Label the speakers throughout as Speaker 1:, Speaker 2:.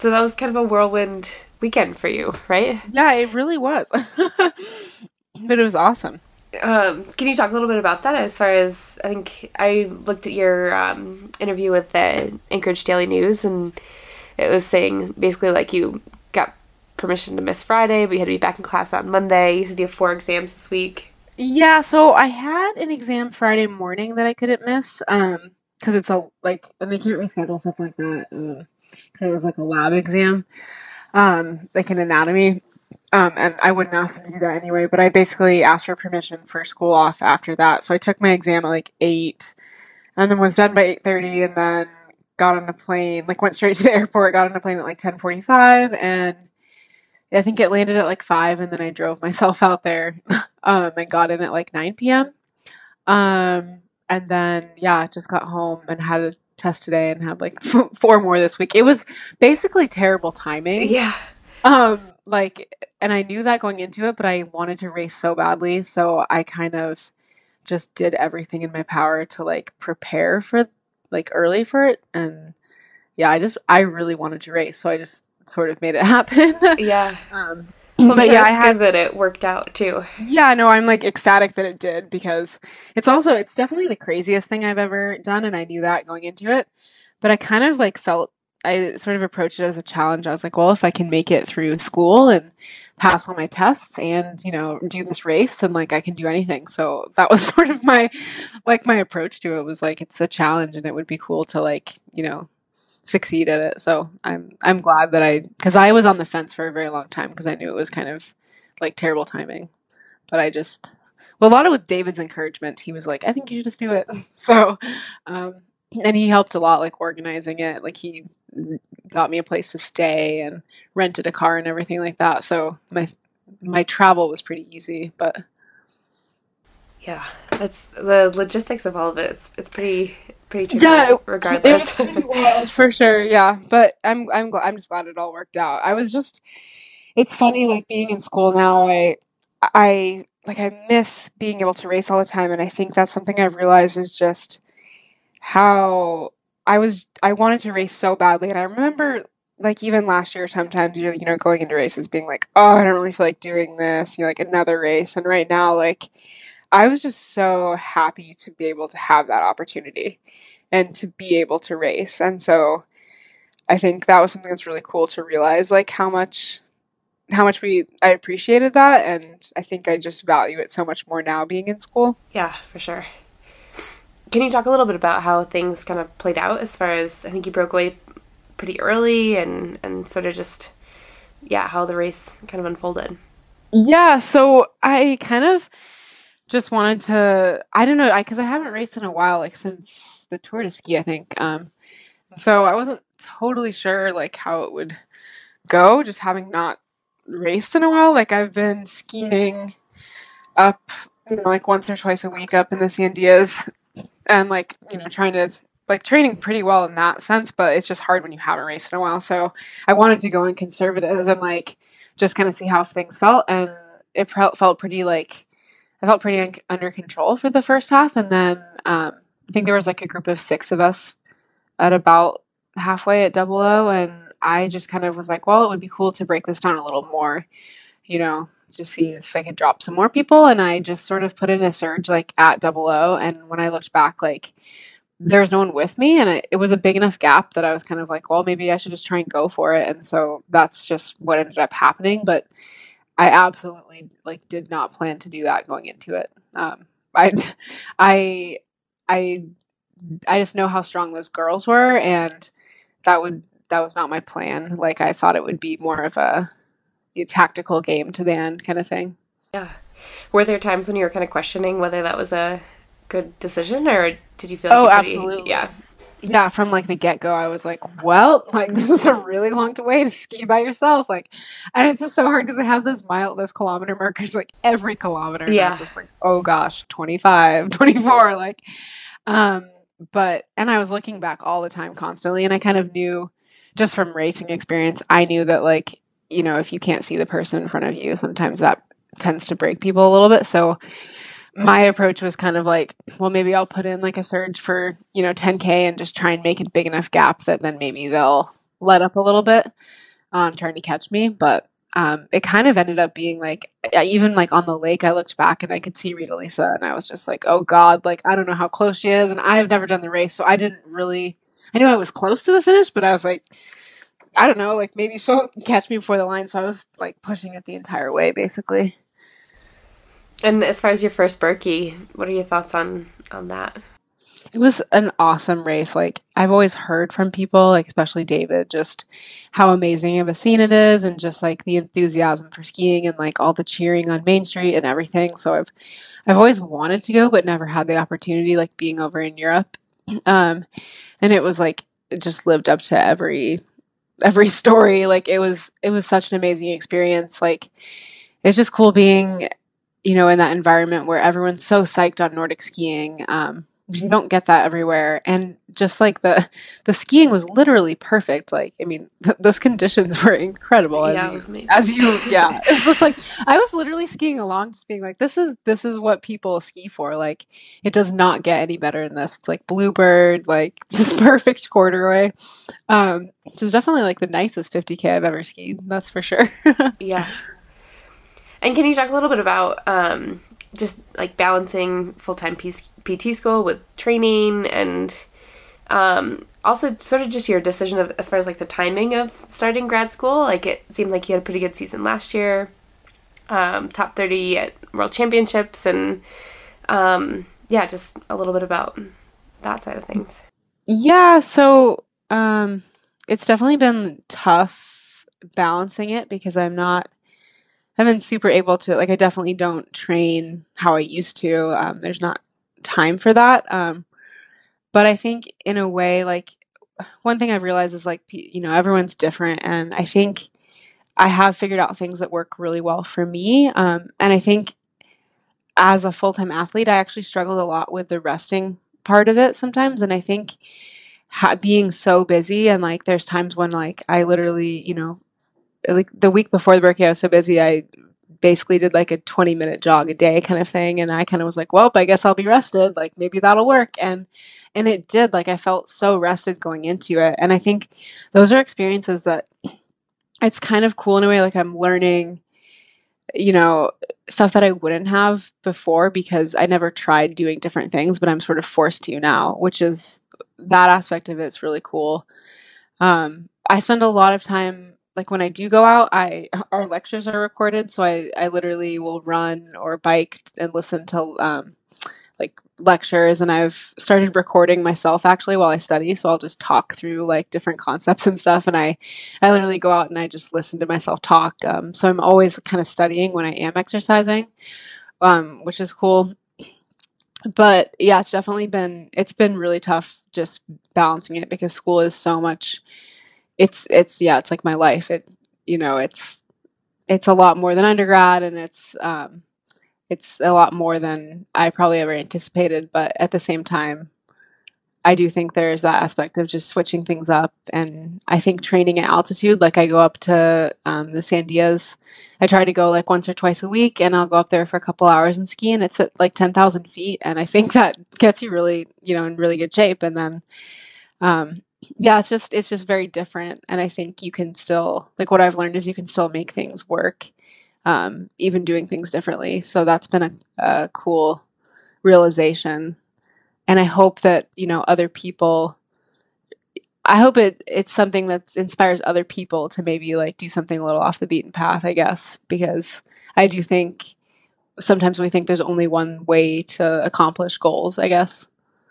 Speaker 1: So that was kind of a whirlwind weekend for you, right?
Speaker 2: Yeah, it really was. But it was awesome.
Speaker 1: Can you talk a little bit about that? As far as I think I looked at your interview with the Anchorage Daily News, and it was saying basically like you got permission to miss Friday, but you had to be back in class on Monday. You said you have 4 exams this week.
Speaker 2: Yeah, so I had an exam Friday morning that I couldn't miss, because it's a like, and they can't reschedule stuff like that, 'cause it was like a lab exam, like in anatomy, and I wouldn't ask them to do that anyway. But I basically asked for permission for school off after that, so I took my exam at like 8, and then was done by 8:30, and then got on a plane, like went straight to the airport, got on a plane at like 10:45, and I think it landed at like 5, and then I drove myself out there, and got in at like 9 p.m. And then, yeah, just got home and had a test today and had like 4 more this week. It was basically terrible timing.
Speaker 1: Yeah,
Speaker 2: And I knew that going into it, but I wanted to race so badly. So I kind of just did everything in my power to like prepare for like early for it. And yeah, I really wanted to race. So I just sort of made it happen.
Speaker 1: yeah.
Speaker 2: um,
Speaker 1: Well, I'm
Speaker 2: but
Speaker 1: sure
Speaker 2: yeah, I
Speaker 1: it's good
Speaker 2: had
Speaker 1: that it worked out too.
Speaker 2: Yeah, no, I'm like ecstatic that it did because it's definitely the craziest thing I've ever done, and I knew that going into it. But I kind of like felt I sort of approached it as a challenge. I was like, well, if I can make it through school and pass all my tests and, do this race, then like I can do anything. So that was sort of my approach to it was like it's a challenge and it would be cool to like, succeed at it. So I'm glad that because I was on the fence for a very long time because I knew it was kind of like terrible timing. But well, a lot of with David's encouragement, he was like, I think you should just do it. So, um, and he helped a lot, like organizing it. Like he got me a place to stay and rented a car and everything like that. So my travel was pretty easy, but
Speaker 1: Yeah, that's the logistics of all of it. It's pretty
Speaker 2: yeah,
Speaker 1: tricky,
Speaker 2: it was
Speaker 1: regardless.
Speaker 2: pretty wild for sure. Yeah, but I'm just glad it all worked out. It's funny like being in school now. I miss being able to race all the time, and I think that's something I've realized is just how I wanted to race so badly, and I remember like even last year sometimes you're going into races being like, oh, I don't really feel like doing this, like another race. And right now, like I was just so happy to be able to have that opportunity and to be able to race. And so I think that was something that's really cool to realize, like how much I appreciated that, and I think I just value it so much more now being in school.
Speaker 1: Yeah, for sure. Can you talk a little bit about how things kind of played out as far as I think you broke away pretty early and sort of just yeah, how the race kind of unfolded.
Speaker 2: Yeah, so I kind of just wanted to, I don't know, because I haven't raced in a while, like since the Tour de Ski, I think. So I wasn't totally sure like how it would go, just having not raced in a while. Like I've been skiing up, like once or twice a week up in the Sandias, and like trying to like training pretty well in that sense, but it's just hard when you haven't raced in a while. So I wanted to go in conservative and like just kind of see how things felt, and felt pretty like I felt pretty under control for the first half, and then I think there was like a group of 6 of us at about halfway at Double O, and I just kind of was like, well, it would be cool to break this down a little more, just see if I could drop some more people. And I just sort of put in a surge like at Double O, and when I looked back, like there was no one with me, and it was a big enough gap that I was kind of like, well, maybe I should just try and go for it. And so that's just what ended up happening. But I absolutely like did not plan to do that going into it. I, I, I, I just know how strong those girls were, and that was not my plan. Like I thought it would be more of a tactical game to the end kind of thing.
Speaker 1: Yeah. Were there times when you were kind of questioning whether that was a good decision, or did you feel like
Speaker 2: Oh,
Speaker 1: you pretty
Speaker 2: absolutely.
Speaker 1: yeah.
Speaker 2: Yeah, from like the get go, I was like, well, like this is a really long way to ski by yourself. Like, and it's just so hard because they have those kilometer markers like every kilometer, and I was
Speaker 1: Yeah.
Speaker 2: just like, oh gosh, 25, 24, like, um, and I was looking back all the time constantly, and I kind of knew just from racing experience, I knew that like, if you can't see the person in front of you, sometimes that tends to break people a little bit. So my approach was kind of like, well, maybe I'll put in like a surge for, 10K and just try and make a big enough gap that then maybe they'll let up a little bit on trying to catch me, but it kind of ended up being like, even like on the lake, I looked back and I could see Rita Lisa, and I was just like, oh God, like I don't know how close she is, and I've never done the race, so I didn't really. I knew I was close to the finish, but I was like, I don't know, like maybe she'll catch me before the line, so I was like pushing it the entire way, basically.
Speaker 1: And as far as your first Berkey, what are your thoughts on that?
Speaker 2: It was an awesome race. Like I've always heard from people, like especially David, just how amazing of a scene it is and just like the enthusiasm for skiing and like all the cheering on Main Street and everything. So I've always wanted to go but never had the opportunity like being over in Europe. Um and it was like it just lived up to every story. Like it was such an amazing experience. Like it's just cool being, in that environment where everyone's so psyched on Nordic skiing. You don't get that everywhere, and just like the skiing was literally perfect. Like, I mean, those conditions were incredible.
Speaker 1: Yeah, it was
Speaker 2: Yeah,
Speaker 1: amazing.
Speaker 2: it's just like I was literally skiing along, just being like, this is what people ski for. Like, it does not get any better than this. It's like bluebird, like just perfect corduroy. Which is definitely like the nicest 50K I've ever skied. That's for sure.
Speaker 1: Yeah. And can you talk a little bit about just like balancing full time PT school with training and also sort of just your decision of as far as like the timing of starting grad school? Like it seemed like you had a pretty good season last year, top 30 at World Championships, and yeah, just a little bit about that side of things.
Speaker 2: Yeah, so it's definitely been tough balancing it because I've been super able to, like, I definitely don't train how I used to. There's not time for that. But I think in a way, like, one thing I've realized is like, everyone's different, and I think I have figured out things that work really well for me. And I think as a full-time athlete, I actually struggled a lot with the resting part of it sometimes, and I think being so busy and like there's times when like I literally, like the week before the birthday, I was so busy, I basically did like a 20-minute jog a day kind of thing, and I kind of was like, well, I guess I'll be rested, like maybe that'll work, and it did. Like I felt so rested going into it, and I think those are experiences that it's kind of cool in a way. Like I'm learning, you know, stuff that I wouldn't have before because I never tried doing different things, but I'm sort of forced to now, which is that aspect of it's really cool. I spend a lot of time, like when I do go out, our lectures are recorded, so I literally will run or bike and listen to like lectures, and I've started recording myself actually while I study, so I'll just talk through like different concepts and stuff, and I literally go out and I just listen to myself talk. So I'm always kind of studying when I am exercising, which is cool. But yeah, it's been really tough just balancing it because school is so much. It's like my life. It's a lot more than undergrad, and it's a lot more than I probably ever anticipated. But at the same time, I do think there's that aspect of just switching things up. And I think training at altitude, like I go up to the Sandias. I try to go like once or twice a week, and I'll go up there for a couple hours and ski, and it's at like 10,000 feet. And I think that gets you really, in really good shape. And then, um, yeah, it's just very different. And I think you can still, like what I've learned is you can still make things work, even doing things differently. So that's been a cool realization. And I hope that, other people, I hope it's something that inspires other people to maybe like do something a little off the beaten path, I guess, because I do think sometimes we think there's only one way to accomplish goals, I guess.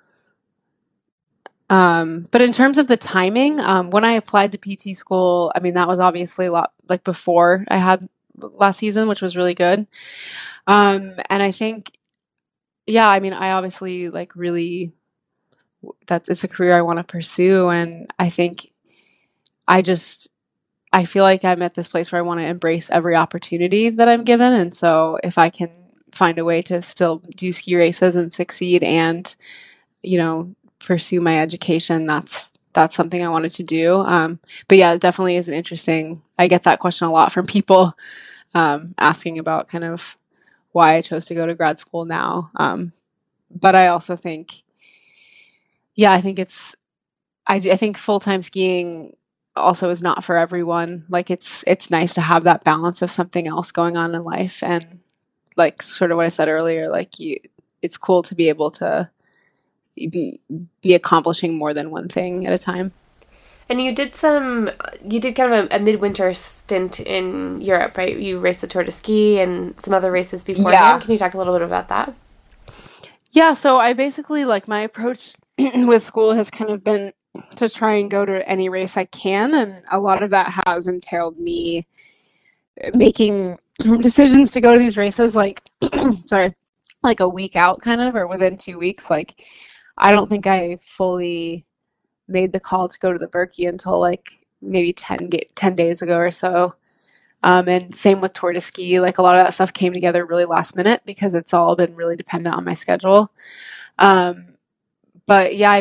Speaker 2: But in terms of the timing, when I applied to PT school, I mean, that was obviously a lot like before I had last season, which was really good. And I think, yeah, I mean, I obviously like really, it's a career I want to pursue. And I think I just, I feel like I'm at this place where I want to embrace every opportunity that I'm given. And so if I can find a way to still do ski races and succeed and, pursue my education, that's something I wanted to do. But yeah, it definitely is an interesting, I get that question a lot from people, asking about kind of why I chose to go to grad school now. But I also think, yeah, I think I think full time skiing. also is not for everyone. Like it's nice to have that balance of something else going on in life, and like sort of what I said earlier, like it's cool to be able to be be accomplishing more than one thing at a time.
Speaker 1: And you did kind of a midwinter stint in Europe, right? You raced the Tour de Ski and some other races beforehand.
Speaker 2: Yeah.
Speaker 1: Can you talk a little bit about that?
Speaker 2: Yeah, so I basically like my approach with school has kind of been to try and go to any race I can, and a lot of that has entailed me making decisions to go to these races like sorry, like a week out kind of or within 2 weeks. Like I don't think I fully made the call to go to the Berkey until like maybe 10 days ago or so. And same with Tour de Ski. Like a lot of that stuff came together really last minute because it's all been really dependent on my schedule. Um, but yeah,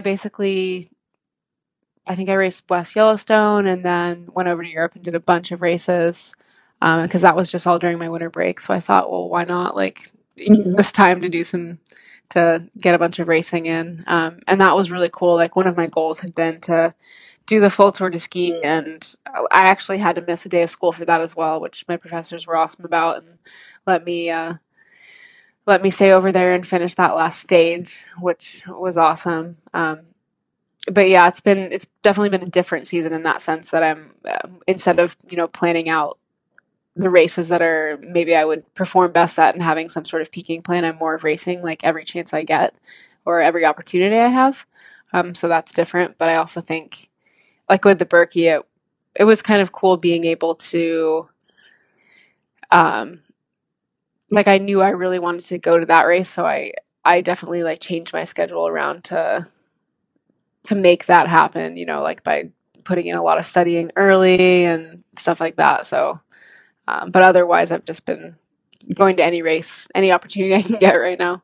Speaker 2: I think I raced West Yellowstone and then went over to Europe and did a bunch of races because that was just all during my winter break. So I thought, well, why not like use this time to to get a bunch of racing in. And that was really cool. Like one of my goals had been to do the full Tour de Ski, and I actually had to miss a day of school for that as well, which my professors were awesome about and let me uh, let me stay over there and finish that last stage, which was awesome. But yeah, it's definitely been a different season in that sense that I'm instead of planning out the races that are maybe I would perform best at and having some sort of peaking plan, I'm more of racing like every chance I get or every opportunity I have. So that's different. But I also think like with the Berkey, it was kind of cool being able to um, like I knew I really wanted to go to that race, so I definitely like changed my schedule around to make that happen, like by putting in a lot of studying early and stuff like that. So, but otherwise, I've just been going to any race, any opportunity I can get right now.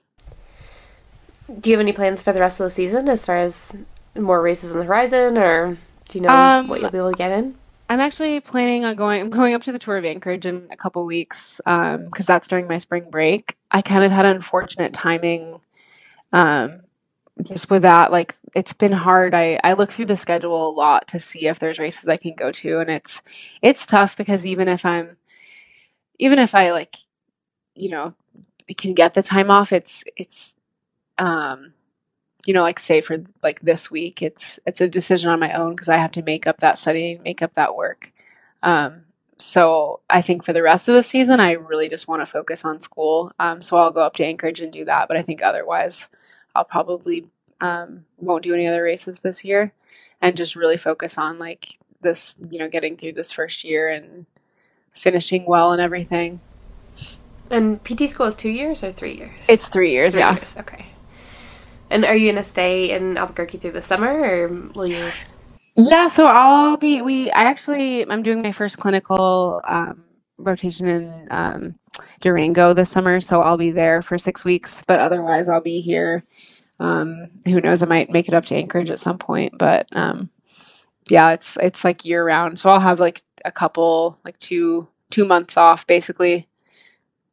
Speaker 1: Do you have any plans for the rest of the season as far as more races on the horizon, or do you know what
Speaker 2: Um,
Speaker 1: you'll be able to get in?
Speaker 2: I'm actually planning on going. I'm going up to the Tour of Anchorage in a couple weeks because that's during my spring break. I kind of had unfortunate timing um, just with that. Like it's been hard. I look through the schedule a lot to see if there's races I can go to, and it's tough because even if I like you know can get the time off, it's um, like say for like this week, it's a decision on my own because I have to make up that studying, make up that work. Um, so I think for the rest of the season, I really just want to focus on school. So I'll go up to Anchorage and do that. But I think otherwise, I'll probably won't do any other races this year, and just really focus on like this, getting through this first year and finishing well and everything.
Speaker 1: And PT school is 2 years or 3 years?
Speaker 2: It's 3 years,
Speaker 1: Three
Speaker 2: yeah.
Speaker 1: years, okay. And are you gonna stay in Albuquerque through the summer, or will you?
Speaker 2: Yeah, so I'm doing my first clinical rotation in Durango this summer, so I'll be there for 6 weeks, but otherwise I'll be here. Who knows, I might make it up to Anchorage at some point, but yeah, it's like year round. So I'll have like a couple, like 2 months off basically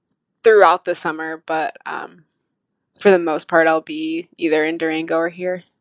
Speaker 2: throughout the summer, but for the most part I'll be either in Durango or here.